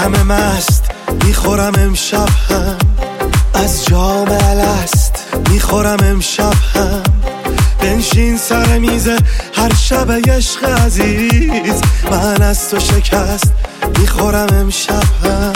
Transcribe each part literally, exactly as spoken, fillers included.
همه مست میخورم امشب هم از جام الست، میخورم امشب هم. بنشین سر میز هر شب عشق عزیز، من از تو شکست میخورم امشب هم.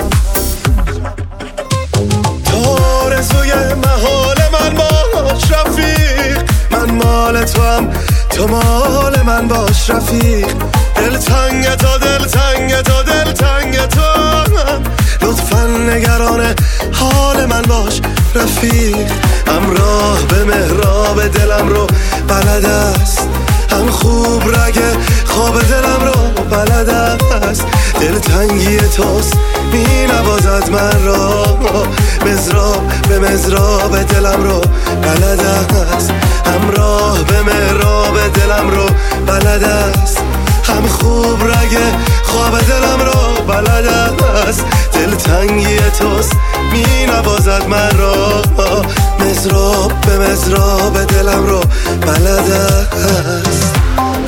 تو آرزوی محال من باش رفیق، من مال تو هم تو مال من باش رفیق. دل تنگ تو دل تنگ تو دل تنگ تو، لطفا نگران حال من باش رفیق. همراه به محراب دلم رو بلد است، هم خوب رگ خواب دلم رو بلد است. دل تنگی توست می نوازد من را، مزراب به مزراب دلم رو بلد است. همراه به محراب دلم رو بلد است، هم خوب رگ خواب دلم رو بلد است. دل تنگی توست می نوازد من را، مزراب به مزراب دلم رو بلد است.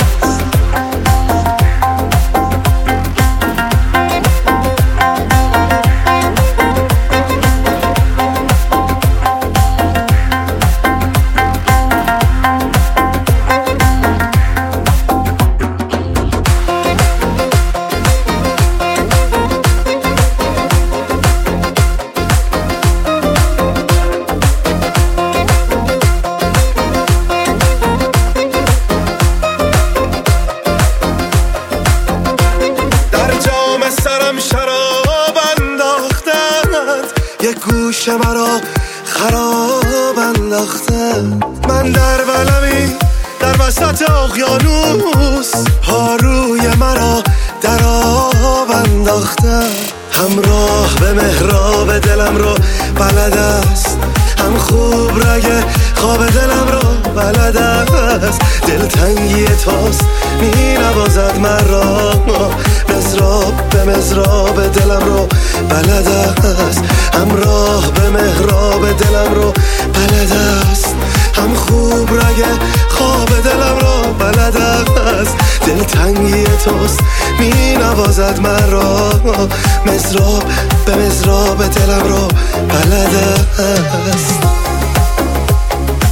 یک گوش مرا خراب انداختن، من در ولمی در وسط اقیانوس، پاروی مرا در آب انداختن. همراه به محراب دلم رو بلد است، هم خوب رگ خواب دلم رو بلد است. دل تنگی توست می نوازد من را، مزراب به مزراب دلم رو بلد است. همراه به محراب دلم رو بلد است، هم خوب رگ خواب دلم رو بلد است. دل تنگی توست می نوازد من را، مزراب به مزراب دلم رو بلد است،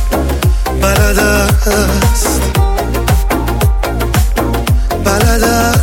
بلد است، بلد است.